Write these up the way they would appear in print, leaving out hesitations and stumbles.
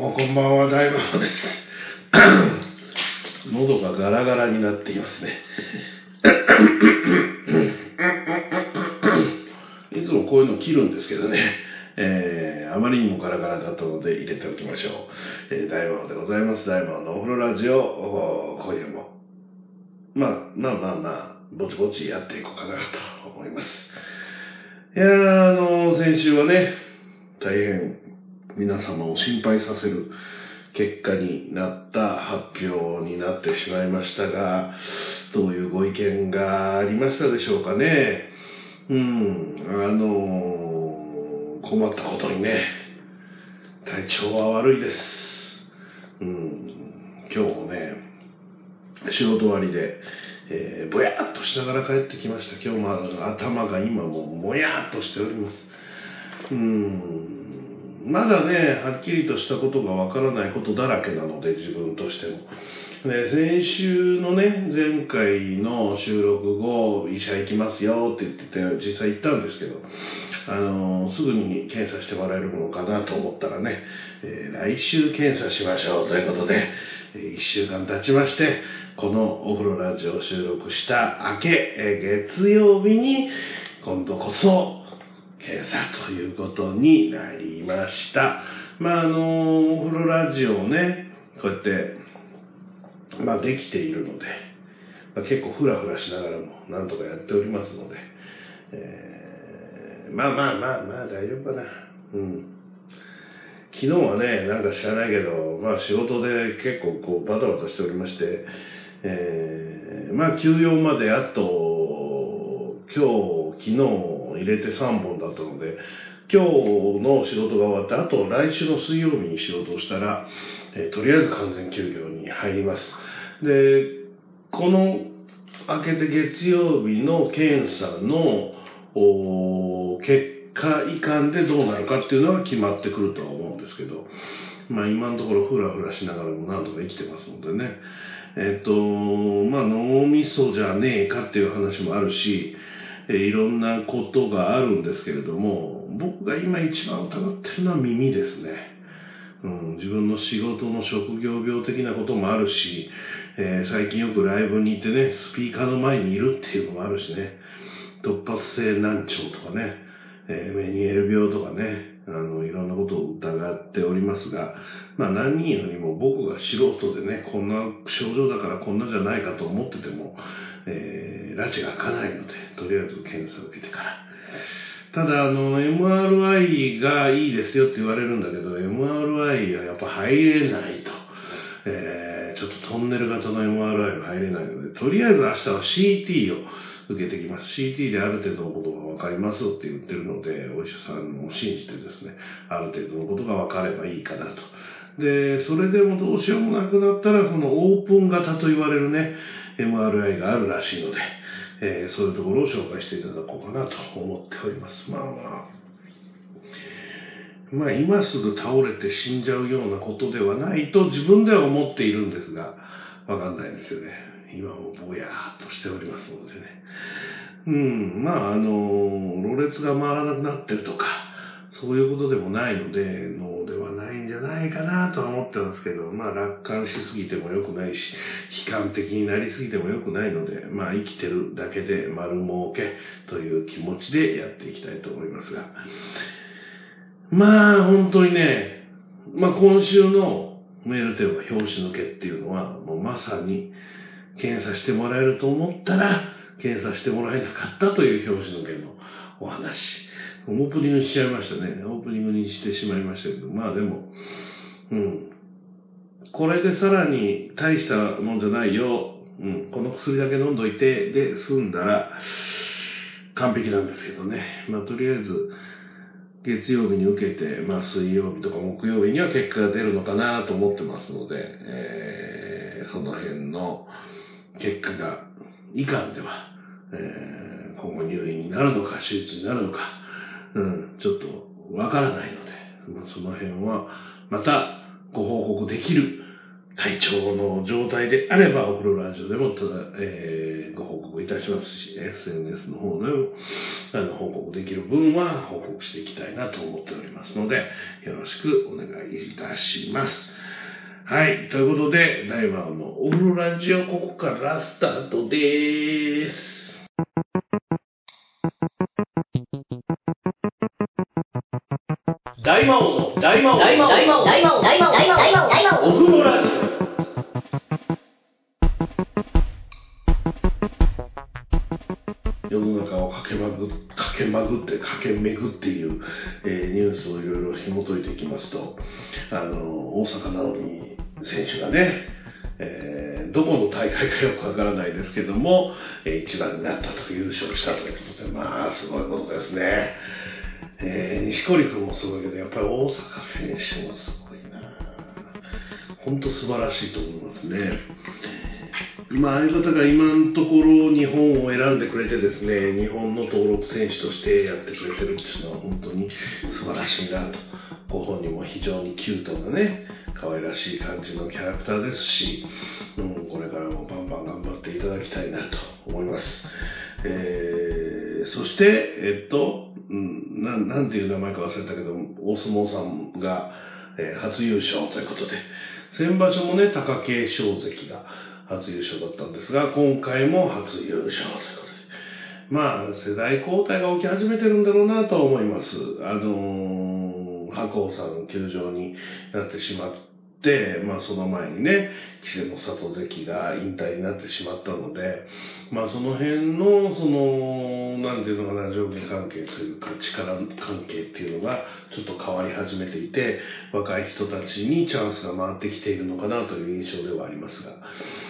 もこんばんは、大魔王です。喉がガラガラになっていますね。いつもこういうの切るんですけどね、あまりにもガラガラだったので入れておきましょう。大魔王でございます。大魔王のお風呂ラジオ、今夜もまあぼちぼちやっていこうかなと思います。いや先週はね、大変皆様を心配させる結果になった発表になってしまいましたが、どういうご意見がありましたでしょうかね。困ったことにね、体調は悪いです。今日もね、仕事終わりで、ぼやっとしながら帰ってきました。今日も頭が今ももやっとしております。まだね、はっきりとしたことがわからないことだらけなので、自分としても。先週のね、前回の収録後、医者行きますよって言ってて、実際行ったんですけど、すぐに検査してもらえるのかなと思ったらね、来週検査しましょうということで、1週間経ちまして、このお風呂ラジオを収録した明け、月曜日に、今度こそ、検査ということになりました。お風呂ラジオをね、こうやって、できているので、結構フラフラしながらもなんとかやっておりますので、大丈夫かな。昨日はね、なんか知らないけど、仕事で結構こうバタバタしておりまして、休養まであと、今日、昨日、入れて3本だったので、今日の仕事が終わってあと来週の水曜日に仕事をしたら、とりあえず完全休業に入ります。で、この明けて月曜日の検査の結果以下でどうなるかっていうのは決まってくるとは思うんですけど、今のところフラフラしながらもなんとか生きてますのでね、脳みそじゃねえかっていう話もあるし、いろんなことがあるんですけれども、僕が今一番疑ってるのは耳ですね。自分の仕事の職業病的なこともあるし、最近よくライブに行ってね、スピーカーの前にいるっていうのもあるしね、突発性難聴とかね、メニエル病とかね、いろんなことを疑っておりますが、何よりも僕が素人でね、こんな症状だからこんなじゃないかと思ってても、拉致が開かないので、とりあえず検査を受けてから。ただ、MRI がいいですよって言われるんだけど、MRI はやっぱ入れないと。ちょっとトンネル型の MRI が入れないので、とりあえず明日は CT を受けてきます。CT である程度のことが分かりますって言ってるので、お医者さんを信じてですね、ある程度のことが分かればいいかなと。で、それでもどうしようもなくなったら、そのオープン型と言われるね、MRI があるらしいので、そういうところを紹介していただこうかなと思っております。今すぐ倒れて死んじゃうようなことではないと自分では思っているんですが、わかんないんですよね。今もぼやーっとしておりますのでね。ろれつが回らなくなってるとか、そういうことでもないので、脳ではないんじゃないかなとは思ってますけど、楽観しすぎても良くないし、悲観的になりすぎても良くないので、生きてるだけで丸儲けという気持ちでやっていきたいと思いますが、本当にね、今週のメールテーマ、拍子抜けっていうのは、もうまさに検査してもらえると思ったら、検査してもらえなかったという拍子抜けのお話。オープニングにしちゃいましたね。オープニングにしてしまいましたけど、でも、これでさらに大したもんじゃないよ。この薬だけ飲んどいて、で、済んだら、完璧なんですけどね。とりあえず、月曜日に受けて、水曜日とか木曜日には結果が出るのかなと思ってますので、その辺の結果がいかんでは、今後入院になるのか手術になるのか、ちょっとわからないので、その辺はまたご報告できる体調の状態であれば、お風呂ラジオでもご報告いたしますし、SNS の方でも報告できる分は報告していきたいなと思っておりますので、よろしくお願いいたします。はい。ということで、大魔王のお風呂ラジオ、ここからスタートです。大魔王のお風呂ラジオ。世の中を駆け巡っている、ニュースをいろいろ紐解いていきますと、大坂なおみ選手がね、どこの大会かよくわからないですけども、一番になったと、優勝したということで、まあすごいことですね。錦織君もすごいけど、やっぱり大坂選手もすごいな。本当素晴らしいと思いますね。ああいう方が今のところ日本を選んでくれてですね、日本の登録選手としてやってくれてるっていうのは本当に素晴らしいなと。ご本人も非常にキュートなね、可愛らしい感じのキャラクターですし、これからもバンバン頑張っていただきたいなと思います。そして、なんていう名前か忘れたけど、大相撲さんが、初優勝ということで、先場所もね、貴景勝関が初優勝だったんですが、今回も初優勝ということで、世代交代が起き始めてるんだろうなと思います。白鵬さんの休場になってしまって、その前にね、稀勢の里関が引退になってしまったので、その辺の、なんていうのかな、上下関係というか、力関係っていうのがちょっと変わり始めていて、若い人たちにチャンスが回ってきているのかなという印象ではありますが、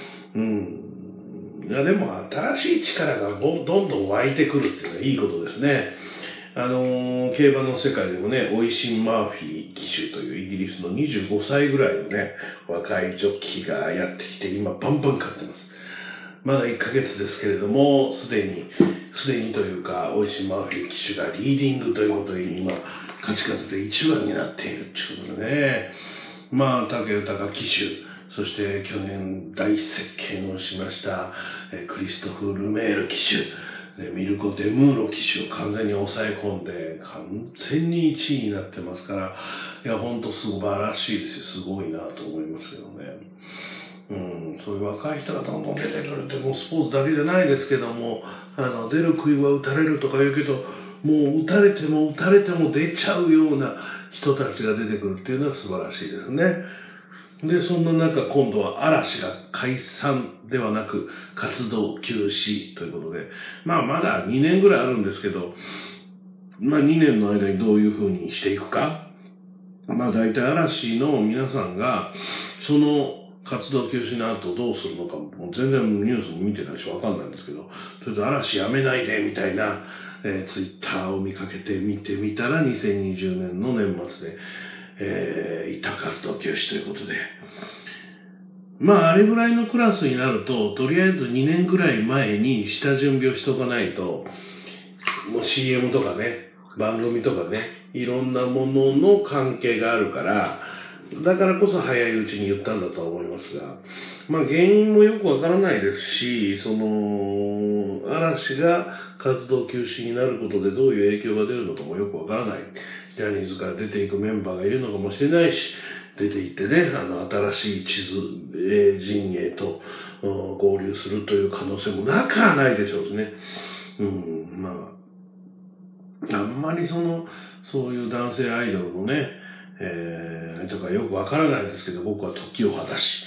いやでも新しい力がどんどん湧いてくるっていうのはいいことですね。競馬の世界でもね、オイシン・マーフィー騎手というイギリスの25歳ぐらいのね、若いジョッキーがやってきて、今バンバン勝ってます。まだ1ヶ月ですけれども、すでにというか、オイシン・マーフィー騎手がリーディングということで今、勝ち数で1番になっているっていうことでね、武豊騎手、そして去年大接見をしましたクリストフ・ルメール騎手、ミルコ・デムーロ騎手を完全に抑え込んで完全に1位になってますから、いや本当素晴らしいですよ。すごいなと思いますけどね。そういう若い人がどんどん出てくるって、もうスポーツだけじゃないですけども、出る杭は打たれるとか言うけど、もう打たれても出ちゃうような人たちが出てくるっていうのは素晴らしいですね。で、そんな中、今度は嵐が解散ではなく活動休止ということで、まだ2年ぐらいあるんですけど、2年の間にどういう風にしていくか、大体嵐の皆さんが、その活動休止の後どうするのかも全然ニュースも見てないしわかんないんですけど、とりあえず嵐やめないでみたいな、ツイッターを見かけて見てみたら2020年の年末で、一旦活動休止ということで、あれぐらいのクラスになると、とりあえず2年ぐらい前に下準備をしとかないと、もう CM とかね、番組とかね、いろんなものの関係があるから、だからこそ早いうちに言ったんだとは思いますが、原因もよくわからないですし、嵐が活動休止になることでどういう影響が出るのかもよくわからない。ジャニーズから出ていくメンバーがいるのかもしれないし、出ていってね、新しい陣営と合流するという可能性もなくはないでしょうしね。あんまりそういう男性アイドルのね、とかよくわからないですけど、僕は時を派だし、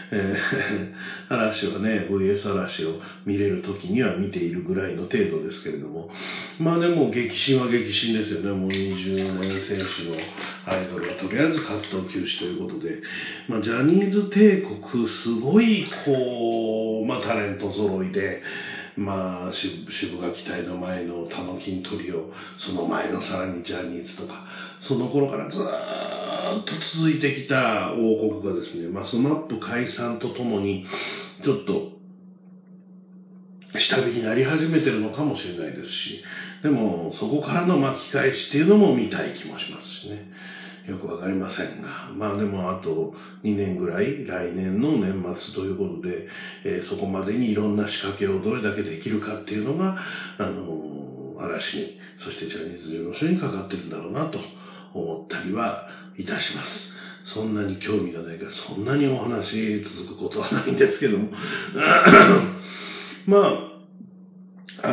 嵐はね、VS 嵐を見れる時には見ているぐらいの程度ですけれども、でも激震は激震ですよね。もう20年選手のアイドルはとりあえず活動休止ということで、ジャニーズ帝国すごいタレント揃いで、渋垣隊の前のタノキントリオ、その前のさらにジャニーズとか、その頃からずーっと続いてきた王国がですね、スマップ解散とともに、ちょっと、下火になり始めてるのかもしれないですし、でも、そこからの巻き返しっていうのも見たい気もしますしね。 よくわかりませんが、まあでもあと2年ぐらい、来年の年末ということで、そこまでにいろんな仕掛けをどれだけできるかっていうのが、嵐に、そしてジャニーズ事務所にかかってるんだろうなと思ったりはいたします。そんなに興味がないから、そんなにお話続くことはないんですけども。まあ、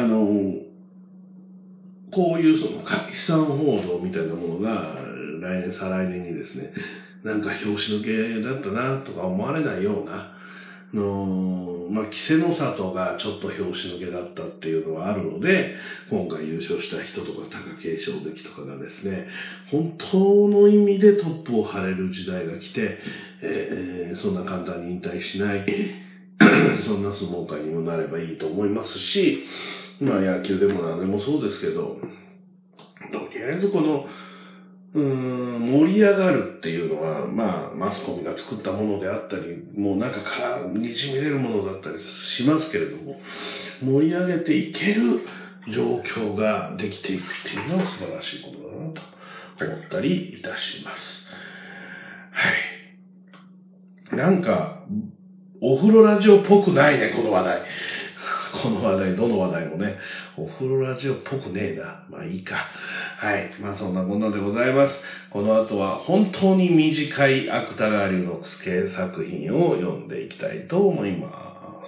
こういうその解散報道みたいなものが来年再来年にですね、なんか拍子抜けだったなとか思われないような、稀勢の里がちょっと拍子抜けだったっていうのはあるので、今回優勝した人とか貴景勝関とかがですね、本当の意味でトップを張れる時代が来て、そんな簡単に引退しないそんな相撲界にもなればいいと思いますし、野球でも何でもそうですけど、とりあえずこの盛り上がるっていうのは、マスコミが作ったものであったり、もう中からにじみ出るものだったりしますけれども、盛り上げていける状況ができていくっていうのは素晴らしいことだなと思ったりいたします。はい。なんか、お風呂ラジオっぽくないね、この話題。この話題、どの話題もね、お風呂ラジオっぽくねえな。まあいいか。はい。そんなこんなでございます。この後は本当に短い芥川龍之介作品を読んでいきたいと思います。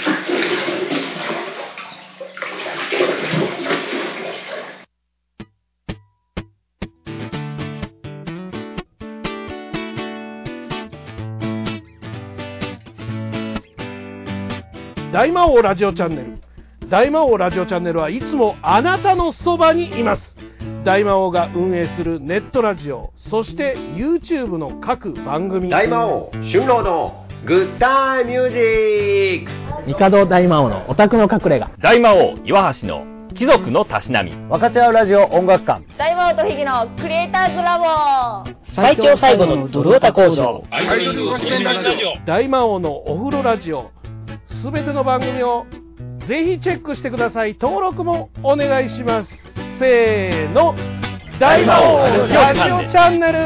大魔王ラジオチャンネル。大魔王ラジオチャンネルはいつもあなたのそばにいます。大魔王が運営するネットラジオ、そして YouTube の各番組。 大魔王春郎のグッタイミュージック。 帝大魔王のオタクの隠れ家。 大魔王岩橋の貴族のたしなみ。 分かち合うラジオ音楽館。 大魔王とヒゲのクリエイターズラボ。 最強最後のドルオタ工場。 大魔王のお風呂ラジオ。すべての番組をぜひチェックしてください。登録もお願いします。せーの、大魔王ラジオチャンネル。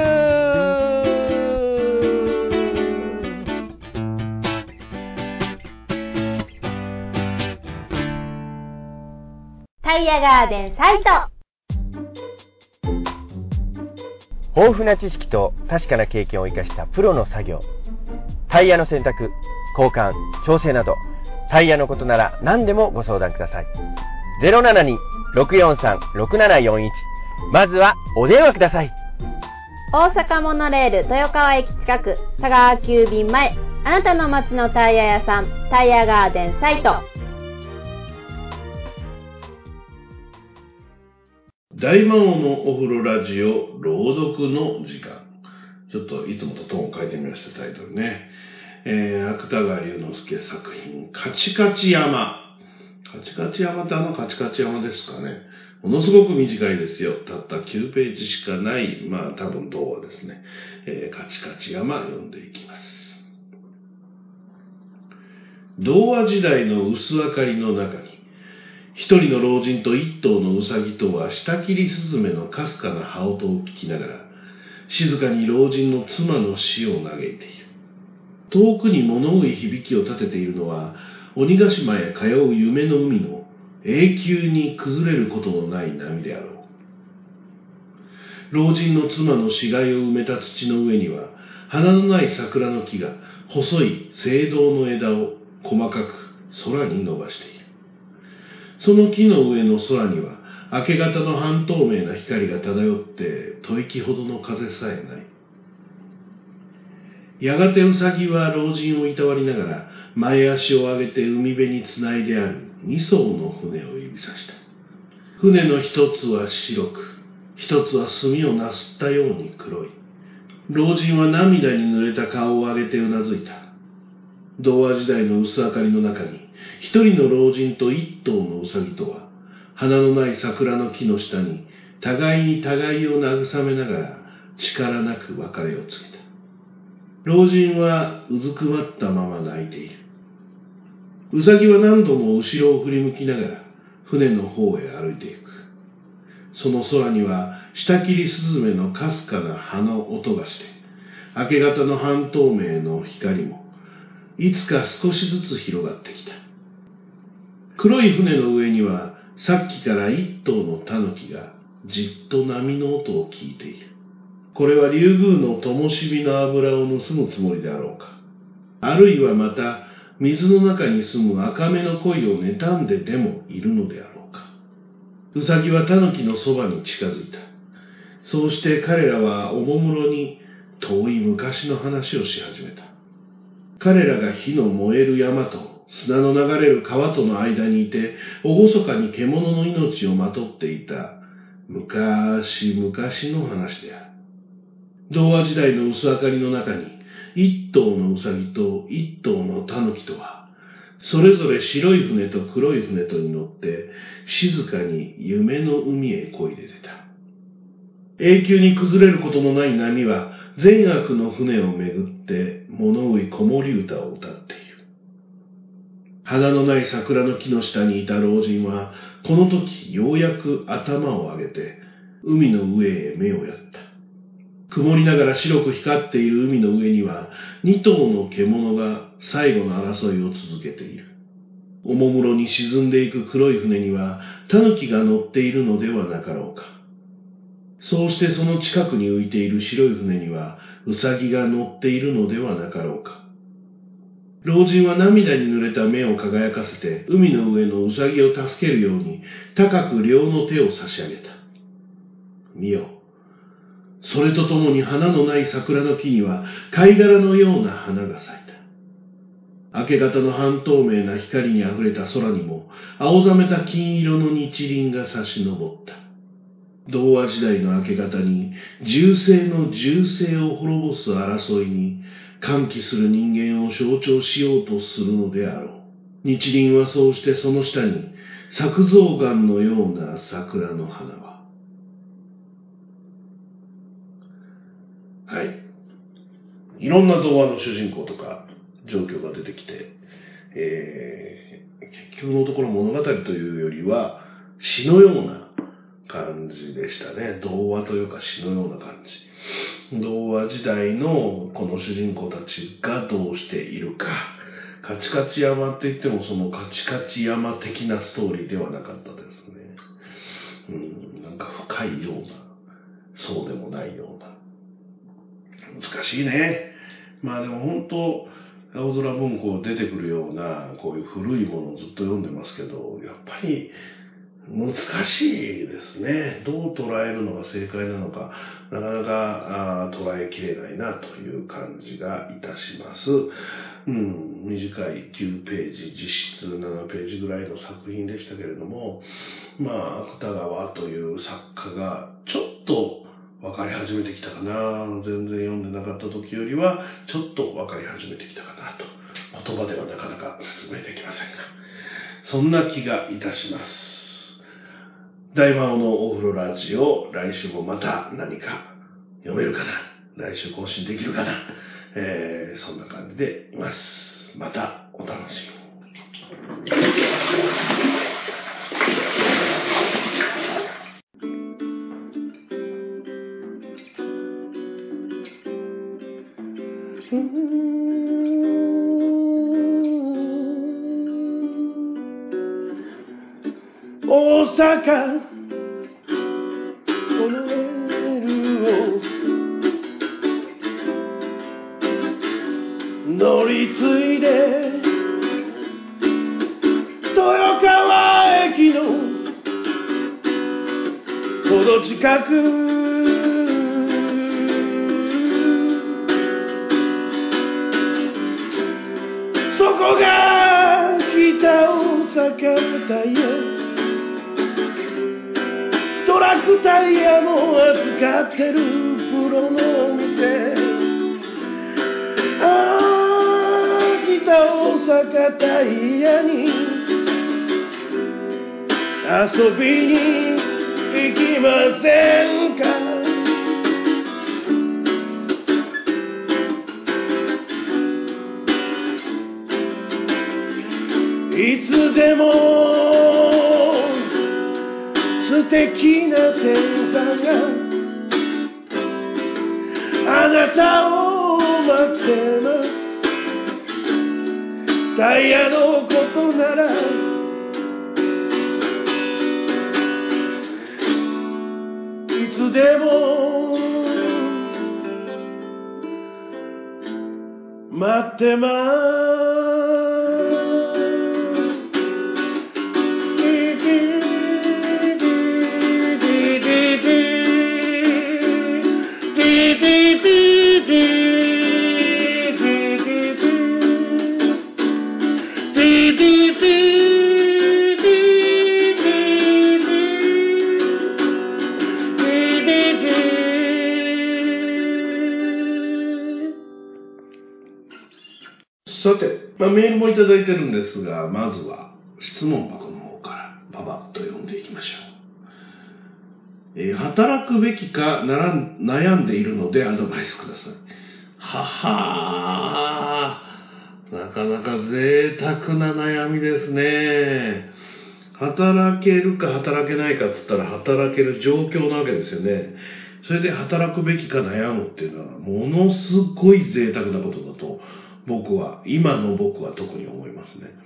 タイヤガーデンサイト。 豊富な知識と確かな経験を生かしたプロの作業。タイヤの選択、交換、調整など、タイヤのことなら何でもご相談ください。072-643-6741。まずはお電話ください。 大阪モノレール豊川駅近く、佐川急便前。あなたの街のタイヤ屋さん、タイヤガーデンサイト。 大魔王のお風呂ラジオ朗読の時間。ちょっといつもとトーンを変えてみました、タイトルね。芥川龍之介作品、カチカチ山。カチカチ山ってカチカチ山ですかね。ものすごく短いですよ。たった9ページしかない、多分童話ですね。カチカチ山読んでいきます。童話時代の薄明かりの中に、一人の老人と一頭のウサギとは下切りスズメのかすかな羽音を聞きながら、静かに老人の妻の死を嘆いている。遠くに物憂い響きを立てているのは、鬼ヶ島へ通う夢の海の永久に崩れることのない波であろう。老人の妻の死骸を埋めた土の上には、花のない桜の木が細い青銅の枝を細かく空に伸ばしている。その木の上の空には、明け方の半透明な光が漂って吐息ほどの風さえない。やがてウサギは老人をいたわりながら、前足を上げて海辺につないである2艘の船を指さした。船の一つは白く、一つは墨をなすったように黒い。老人は涙に濡れた顔を上げてうなずいた。童話時代の薄明かりの中に、一人の老人と一頭のウサギとは、花のない桜の木の下に、互いに互いを慰めながら、力なく別れを告げた。老人はうずくまったまま泣いている。ウサギは何度も後ろを振り向きながら、船の方へ歩いていく。 その空には下切りスズメのかすかな葉の音がして、明け方の半透明の光もいつか少しずつ広がってきた。黒い船の上にはさっきから一頭のタヌキがじっと波の音を聞いている。これは竜宮の灯火の油を盗むつもりであろうか。あるいはまた水の中に住む赤目の鯉を妬んででもいるのであろうか。ウサギはタヌキのそばに近づいた。そうして彼らはおもむろに遠い昔の話をし始めた。彼らが火の燃える山と砂の流れる川との間にいて、厳かに獣の命をまとっていた昔々の話である。童話時代の薄明かりの中に、一頭のウサギと一頭のタヌキとは、それぞれ白い船と黒い船とに乗って、静かに夢の海へ漕いで出た。永久に崩れることのない波は、善悪の船をめぐって、物憂い子守歌を歌っている。花のない桜の木の下にいた老人は、この時ようやく頭を上げて、海の上へ目をやった。曇りながら白く光っている海の上には、二頭の獣が最後の争いを続けている。おもむろに沈んでいく黒い船には、タヌキが乗っているのではなかろうか。そうしてその近くに浮いている白い船には、ウサギが乗っているのではなかろうか。老人は涙に濡れた目を輝かせて、海の上のウサギを助けるように、高く両の手を差し上げた。見よ。それとともに花のない桜の木には貝殻のような花が咲いた。明け方の半透明な光にあふれた空にも青ざめた金色の日輪が差し昇った。童話時代の明け方に銃声の銃声を滅ぼす争いに歓喜する人間を象徴しようとするのであろう。日輪はそうしてその下に作象眼のような桜の花は。はい。いろんな童話の主人公とか状況が出てきて、結局のところ物語というよりは詩のような感じでしたね。童話というか詩のような感じ。童話時代のこの主人公たちがどうしているか。カチカチ山って言ってもそのカチカチ山的なストーリーではなかったですね。なんか深いような、そうでもないような。難しいね。まあでも本当、青空文庫出てくるような、こういう古いものをずっと読んでますけど、やっぱり難しいですね。どう捉えるのが正解なのか、なかなか捉えきれないなという感じがいたします。短い9ページ、実質7ページぐらいの作品でしたけれども、芥川という作家がちょっと分かり始めてきたかな。全然読んでなかった時よりはちょっと分かり始めてきたかなと。言葉ではなかなか説明できませんが、そんな気がいたします。大魔王のお風呂ラジオ、来週もまた何か読めるかな。来週更新できるかな。そんな感じでいます。またお楽しみに。大阪モノレールを乗り継いで豊川駅のほど近く、そこが北大阪タイヤ、トラックタイヤも扱ってるプロの店。北大阪タイヤに遊びに行きませんか。いつでも素敵敵な天才があなたを待ってます。タイヤのことならいつでも待ってます。さて、メールもいただいてるんですが、まずは質問箱の方からババッと読んでいきましょう。働くべきか悩んでいるのでアドバイスください。ははー、なかなか贅沢な悩みですね。働けるか働けないかって言ったら働ける状況なわけですよね。それで働くべきか悩むっていうのはものすごい贅沢なことだと今の僕は特に思いますね。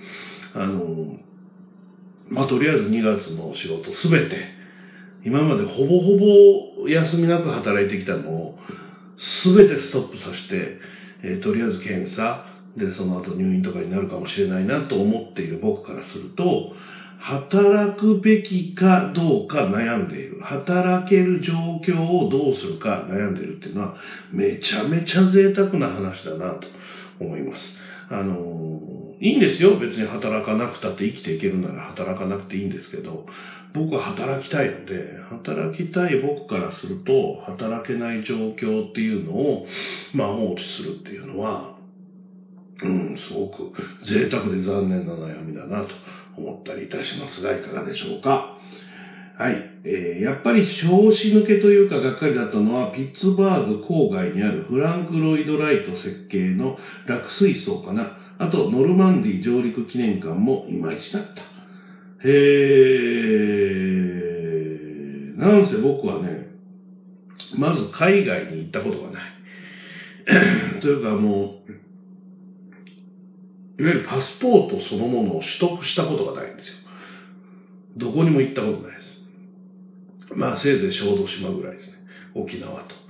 とりあえず2月の仕事すべて、今までほぼほぼ休みなく働いてきたのをすべてストップさせて、とりあえず検査でその後入院とかになるかもしれないなと思っている僕からすると、働くべきかどうか悩んでいる、働ける状況をどうするか悩んでいるっていうのはめちゃめちゃ贅沢な話だなと思います。いいんですよ。別に働かなくたって生きていけるなら働かなくていいんですけど、僕は働きたいので、働きたい僕からすると、働けない状況っていうのを、放置するっていうのは、すごく贅沢で残念な悩みだなと思ったりいたしますが、いかがでしょうか。はい。やっぱり拍子抜けというかがっかりだったのは、ピッツバーグ郊外にあるフランク・ロイド・ライト設計の落水槽かな。あと、ノルマンディ上陸記念館もいまいちだった。なんせ僕はね、まず海外に行ったことがない。というかいわゆるパスポートそのものを取得したことがないんですよ。どこにも行ったことないです。せいぜい小豆島ぐらいですね。沖縄と。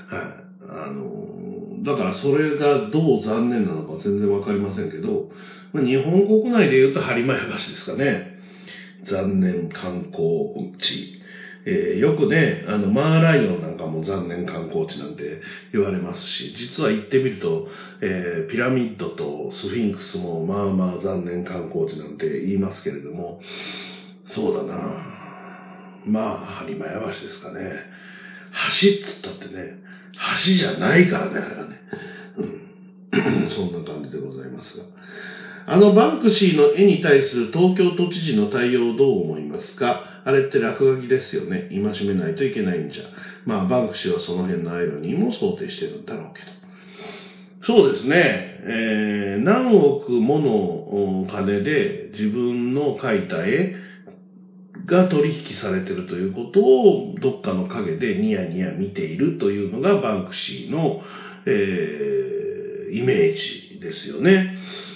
だからそれがどう残念なのか全然わかりませんけど、日本国内で言うと播磨屋橋ですかね。残念観光地。よくね、マーライオンなんかも残念観光地なんて言われますし、実は行ってみると、ピラミッドとスフィンクスも残念観光地なんて言いますけれども、そうだな。播磨屋橋ですかね。橋っつったってね、橋じゃないからね、あれはね。そんな感じでございますが。バンクシーの絵に対する東京都知事の対応をどう思いますか？あれって落書きですよね。戒めないといけないんじゃ。バンクシーはその辺のアイロニーも想定してるんだろうけど。そうですね。何億もの金で自分の描いた絵が取引されているということをどっかの陰でニヤニヤ見ているというのがバンクシーの、イメージですよね。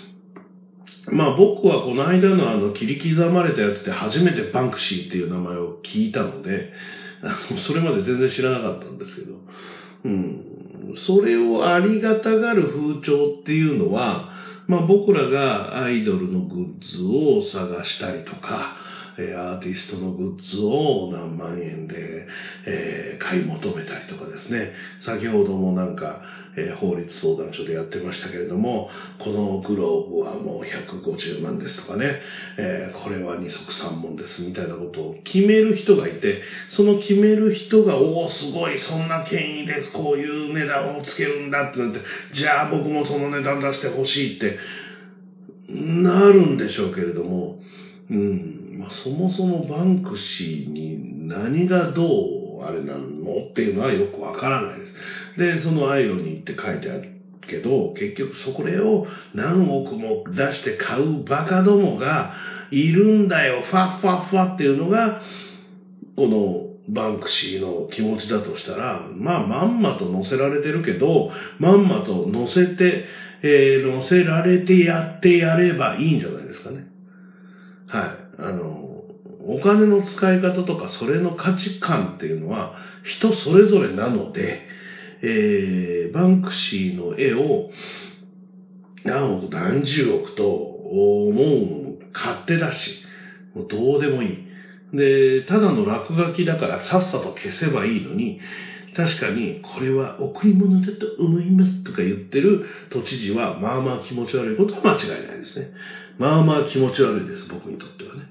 僕はこの間の切り刻まれたやつで初めてバンクシーっていう名前を聞いたので、それまで全然知らなかったんですけど、それをありがたがる風潮っていうのは、僕らがアイドルのグッズを探したりとか、アーティストのグッズを何万円で、買い求めたりとかですね。先ほども法律相談所でやってましたけれども、このグローブはもう150万ですとかね、これは二足三門ですみたいなことを決める人がいて、その決める人が、すごい、そんな権威です、こういう値段をつけるんだってなって、じゃあ僕もその値段出してほしいってなるんでしょうけれども、そもそもバンクシーに何がどうあれなのっていうのはよくわからないです。で、そのアイロニーって書いてあるけど、結局それを何億も出して買うバカどもがいるんだよ、ファッファッファっていうのがこのバンクシーの気持ちだとしたら、まんまと載せられてるけど、まんまと載せられてやってやればいいんじゃないですかね。はい。お金の使い方とかそれの価値観っていうのは人それぞれなので、バンクシーの絵を何億何十億と思うの勝手だし、もうどうでもいい。で、ただの落書きだからさっさと消せばいいのに、確かにこれは贈り物だと思いますとか言ってる都知事はまあまあ気持ち悪いことは間違いないですね。まあまあ気持ち悪いです、僕にとってはね。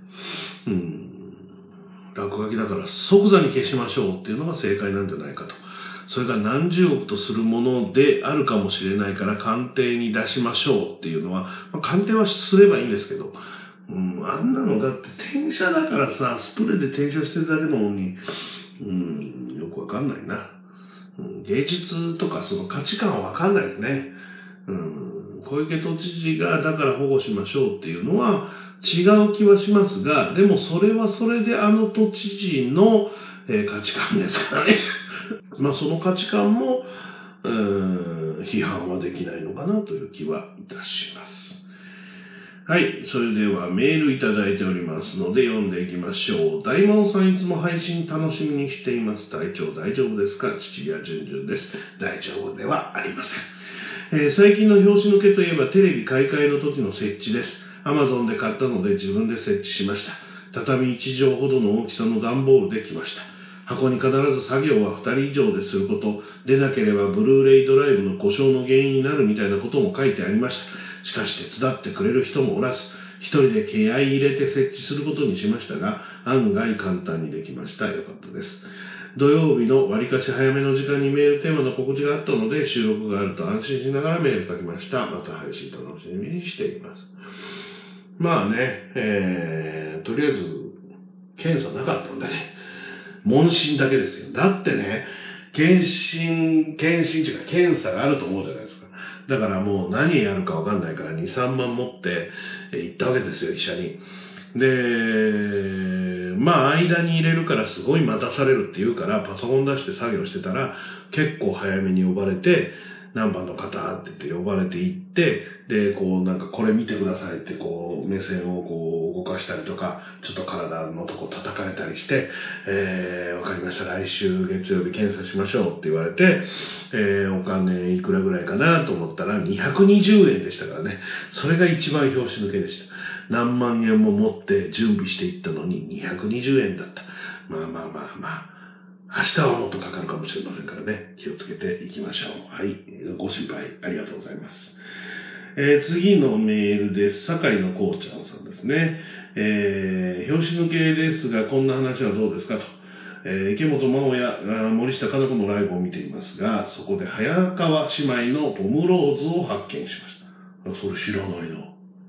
落書きだから即座に消しましょうっていうのが正解なんじゃないかと。それが何十億とするものであるかもしれないから鑑定に出しましょうっていうのは、鑑定はすればいいんですけど、あんなのだって転写だからさ、スプレーで転写してるだけののに、よくわかんないな。芸術とかその価値観はわかんないですね。小池都知事がだから保護しましょうっていうのは違う気はしますが、でもそれはそれで都知事の、価値観ですからね。その価値観も、批判はできないのかなという気はいたします。はい。それではメールいただいておりますので読んでいきましょう。大魔王さんいつも配信楽しみにしています。体調大丈夫ですか？父や順々です。大丈夫ではありません。最近の拍子抜けといえばテレビ買い替えの時の設置です。Amazon で買ったので自分で設置しました。畳1畳ほどの大きさの段ボールできました。箱に必ず作業は2人以上ですること、でなければブルーレイドライブの故障の原因になるみたいなことも書いてありました。しかし手伝ってくれる人もおらず、一人で気合い入れて設置することにしましたが、案外簡単にできました。よかったです。土曜日の割かし早めの時間にメールテーマの告知があったので、収録があると安心しながらメール書きました。また配信楽しみにしています。とりあえず、検査なかったんでね。問診だけですよ。だってね、検診というか検査があると思うじゃないですか。だからもう何やるかわかんないから2、3万持って行ったわけですよ、医者に。で、間に入れるからすごい待たされるって言うから、パソコン出して作業してたら、結構早めに呼ばれて、何番の方って言って呼ばれて行って、で、これ見てくださいって目線を動かしたりとか、ちょっと体のとこ叩かれたりして、わかりました、来週月曜日検査しましょうって言われて、お金いくらぐらいかなと思ったら220円でしたからね。それが一番拍子抜けでした。何万円も持って準備していったのに220円だった。明日はもっとかかるかもしれませんからね。気をつけていきましょう。はい。ご心配ありがとうございます。次のメールです。堺のこうちゃんさんですね。拍子抜けですが、こんな話はどうですかと。池本真央や森下佳奈子のライブを見ていますが、そこで早川姉妹のポムローズを発見しました。それ知らないな。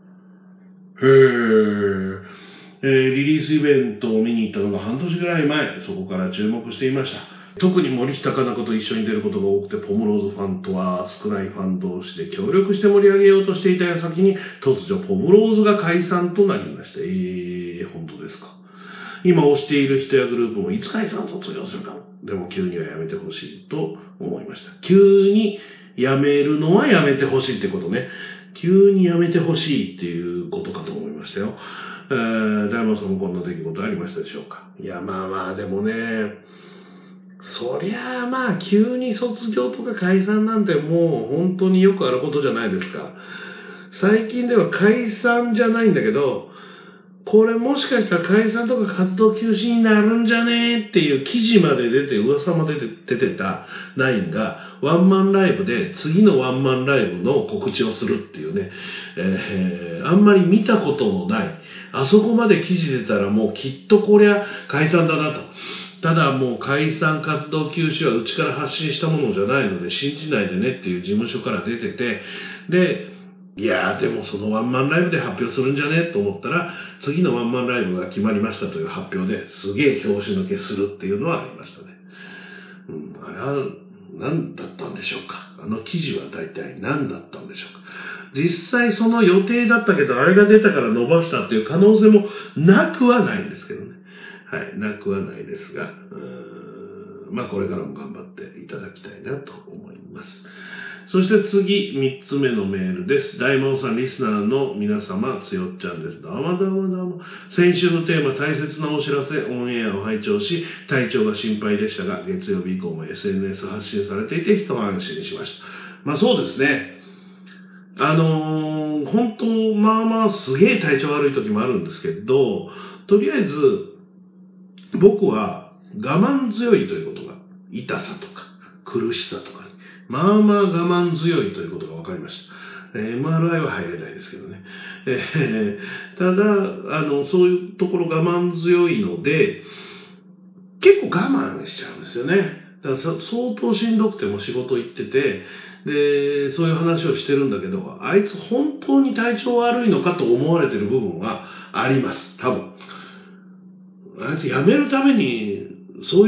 リリースイベントを見に行ったのが半年ぐらい前、そこから注目していました。特に森下佳奈子と一緒に出ることが多くて、ポムローズファンとは少ないファン同士で協力して盛り上げようとしていた矢先に、突如ポムローズが解散となりました。本当ですか。今推している人やグループもいつ解散卒業するかも。でも急にはやめてほしいと思いました。急にやめるのはやめてほしいってことね。急にやめてほしいっていうことかと思いましたよ。大門さんもこんな出来事ありましたでしょうか。いや、でもね、そりゃ急に卒業とか解散なんてもう本当によくあることじゃないですか。最近では解散じゃないんだけど、これもしかしたら解散とか活動休止になるんじゃねーっていう記事まで出て、噂まで出てたナインがワンマンライブで次のワンマンライブの告知をするっていうね、あんまり見たことのない、あそこまで記事出たらもうきっとこりゃ解散だなと。ただもう解散活動休止はうちから発信したものじゃないので信じないでねっていう事務所から出てて、で、いやーでもそのワンマンライブで発表するんじゃねと思ったら、次のワンマンライブが決まりましたという発表ですげえ拍子抜けするっていうのはありましたね。あれは何だったんでしょうか。あの記事は大体何だったんでしょうか。実際その予定だったけど、あれが出たから伸ばしたっていう可能性もなくはないんですけどね。 はい、なくはないですが、まあこれからも頑張っていただきたいなと思います。そして次、3つ目のメールです。大魔王さんリスナーの皆様、つよっちゃんです。どうもどうもどうも。先週のテーマ、大切なお知らせ、オンエアを拝聴し、体調が心配でしたが、月曜日以降も SNS 発信されていて、一安心しました。まあそうですね。本当、まあまあすげえ体調悪い時もあるんですけど、とりあえず、僕は我慢強いということが、痛さとか苦しさとか、まあまあ我慢強いということが分かりました。MRI は入れないですけどね。ただ、そういうところ我慢強いので、結構我慢しちゃうんですよね。だから相当しんどくても仕事行ってて、で、そういう話をしてるんだけど、あいつ本当に体調悪いのかと思われてる部分はあります、多分。あいつ辞めるために、そういう、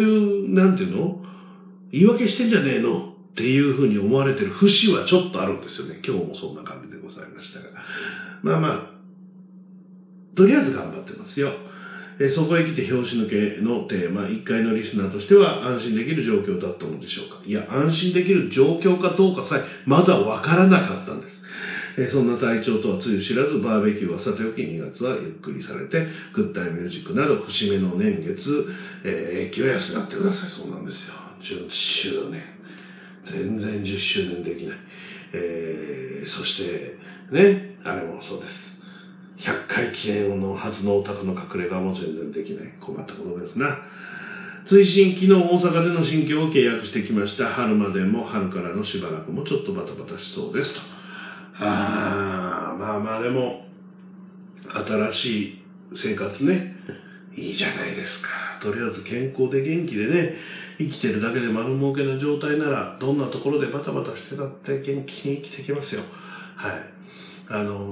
なんていうの？言い訳してんじゃねえのっていうふうに思われてる節はちょっとあるんですよね。今日もそんな感じでございましたが。まあまあ、とりあえず頑張ってますよ。そこへ来て拍子抜けのテーマ、1回のリスナーとしては安心できる状況だったのでしょうか。いや、安心できる状況かどうかさえまだわからなかったんです。そんな体調とはつゆ知らず、バーベキューはさておき2月はゆっくりされて、グッタイミュージックなど節目の年月、延期を安がってください。そうなんですよ。10周年。全然10周年できない。そして、ね、あれもそうです。100回記念のはずのお宅の隠れ家も全然できない。困ったことですな。追伸、昨日大阪での新居を契約してきました。春までも春からのしばらくもちょっとバタバタしそうですと。まあまあでも、新しい生活ね、いいじゃないですか。とりあえず健康で元気でね、生きてるだけで丸儲けな状態なら、どんなところでバタバタしてたって元気に生きてきますよ。はい。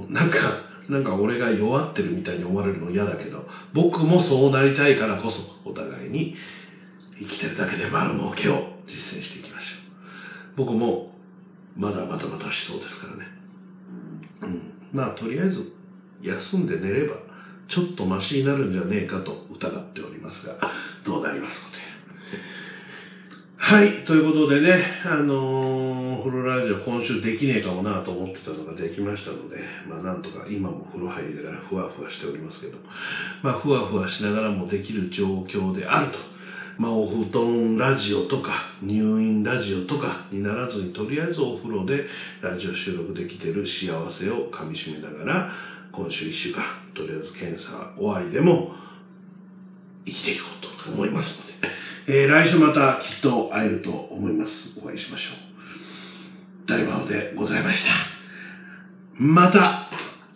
なんか俺が弱ってるみたいに思われるの嫌だけど、僕もそうなりたいからこそ、お互いに生きてるだけで丸儲けを実践していきましょう。僕もまだバタバタしそうですからね。まあとりあえず休んで寝ればちょっとマシになるんじゃねえかと疑っておりますが、どうなりますことや。はい、ということでね、風呂ラジオ今週できねえかもなと思ってたのができましたので、まあなんとか今も風呂入りながらふわふわしておりますけど、まあふわふわしながらもできる状況であると。まあお布団ラジオとか入院ラジオとかにならずに、とりあえずお風呂でラジオ収録できている幸せをかみしめながら、今週1週間とりあえず検査終わりでも生きていこうと思いますので、来週またきっと会えると思います。お会いしましょう。大魔王でございました。また。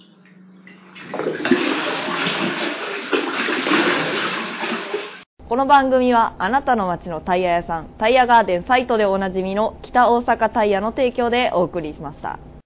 この番組はあなたの街のタイヤ屋さん、タイヤガーデンサイトでおなじみの北大阪タイヤの提供でお送りしました。